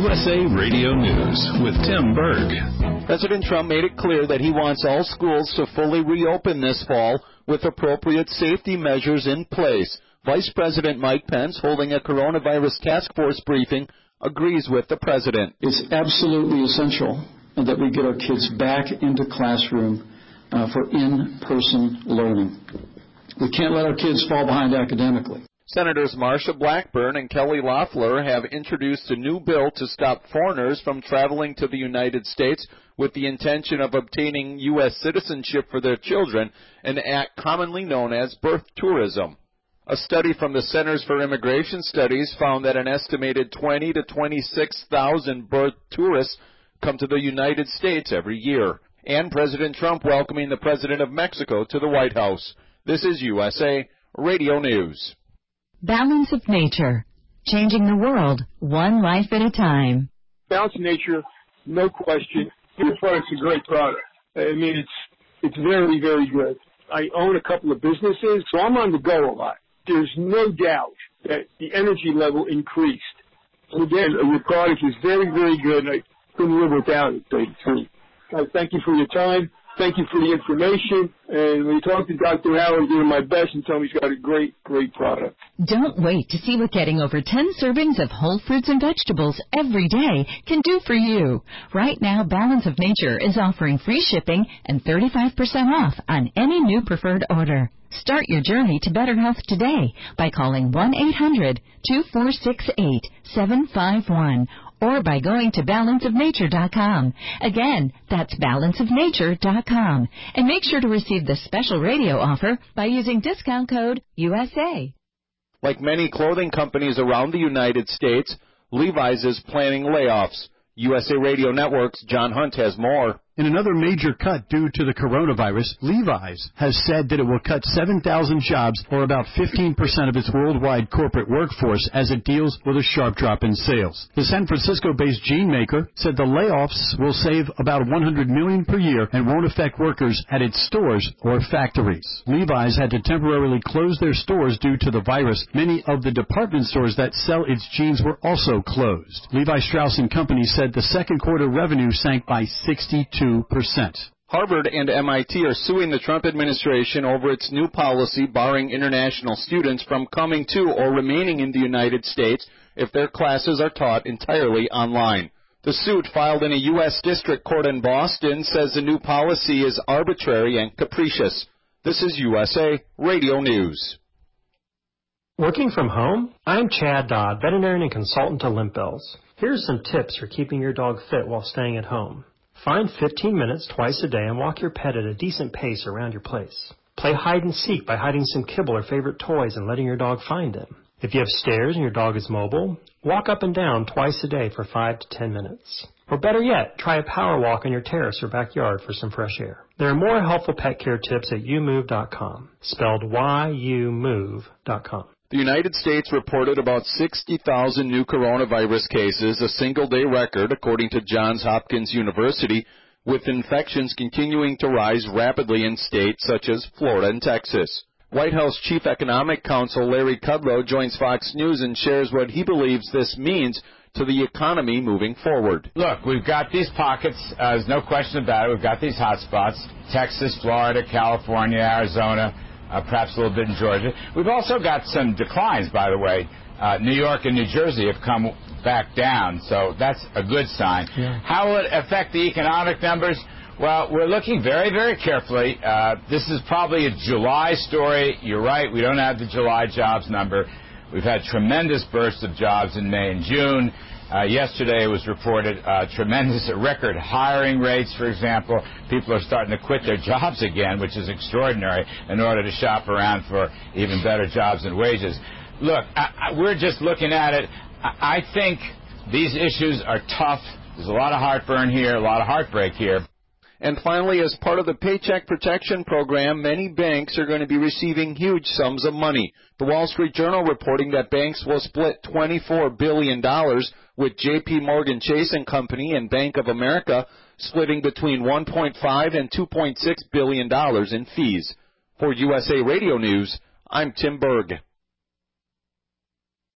USA Radio News with Tim Berg. President Trump made it clear that he wants all schools to fully reopen this fall with appropriate safety measures in place. Vice President Mike Pence, holding a coronavirus task force briefing, agrees with the president. It's absolutely essential that we get our kids back into classroom for in-person learning. We can't let our kids fall behind academically. Senators Marsha Blackburn and Kelly Loeffler have introduced a new bill to stop foreigners from traveling to the United States with the intention of obtaining U.S. citizenship for their children, an act commonly known as birth tourism. A study from the Centers for Immigration Studies found that an estimated 20 to 26,000 birth tourists come to the United States every year. And President Trump welcoming the President of Mexico to the White House. This is USA Radio News. Balance of Nature, changing the world one life at a time. Balance of Nature, no question. Your product's a great product. I mean, it's very, very good. I own a couple of businesses, so I'm on the go a lot. There's no doubt that the energy level increased. And again, your product is very, very good, and I couldn't live without it, too. Thank you for your time. Thank you for the information. And when you talk to Dr. Howard, give him my best and tell him he's got a great, great product. Don't wait to see what getting over 10 servings of whole fruits and vegetables every day can do for you. Right now, Balance of Nature is offering free shipping and 35% off on any new preferred order. Start your journey to better health today by calling 1-800-2468-751 or by going to balanceofnature.com. Again, that's balanceofnature.com. And make sure to receive the special radio offer by using discount code USA. Like many clothing companies around the United States, Levi's is planning layoffs. USA Radio Network's John Hunt has more. In another major cut due to the coronavirus, Levi's has said that it will cut 7,000 jobs, or about 15% of its worldwide corporate workforce, as it deals with a sharp drop in sales. The San Francisco-based jean maker said the layoffs will save about $100 million per year and won't affect workers at its stores or factories. Levi's had to temporarily close their stores due to the virus. Many of the department stores that sell its jeans were also closed. Levi Strauss & Company said the second quarter revenue sank by 62%. Harvard and MIT are suing the Trump administration over its new policy barring international students from coming to or remaining in the United States if their classes are taught entirely online. The suit, filed in a U.S. District Court in Boston, says the new policy is arbitrary and capricious. This is USA Radio News. Working from home? I'm Chad Dodd, veterinarian and consultant to Limp Bills. Here's some tips for keeping your dog fit while staying at home. Find 15 minutes twice a day and walk your pet at a decent pace around your place. Play hide and seek by hiding some kibble or favorite toys and letting your dog find them. If you have stairs and your dog is mobile, walk up and down twice a day for 5 to 10 minutes. Or better yet, try a power walk on your terrace or backyard for some fresh air. There are more helpful pet care tips at youmove.com, spelled YOUMOVE.com. The United States reported about 60,000 new coronavirus cases, a single-day record, according to Johns Hopkins University, with infections continuing to rise rapidly in states such as Florida and Texas. White House Chief Economic Counsel Larry Kudlow joins Fox News and shares what he believes this means to the economy moving forward. Look, we've got these pockets, there's no question about it. We've got these hot spots, Texas, Florida, California, Arizona, perhaps a little bit in Georgia. We've also got some declines, by the way. New York and New Jersey have come back down, so that's a good sign. Yeah. How will it affect the economic numbers? Well, we're looking very, very carefully. This is probably a July story. You're right, we don't have the July jobs number. We've had tremendous bursts of jobs in May and June. Yesterday it was reported tremendous record hiring rates, for example. People are starting to quit their jobs again, which is extraordinary, in order to shop around for even better jobs and wages. Look, we're just looking at it. I think these issues are tough. There's a lot of heartburn here, a lot of heartbreak here. And finally, as part of the Paycheck Protection Program, many banks are going to be receiving huge sums of money. The Wall Street Journal reporting that banks will split $24 billion, with J.P. Morgan Chase & Company and Bank of America splitting between $1.5 and $2.6 billion in fees. For USA Radio News, I'm Tim Berg.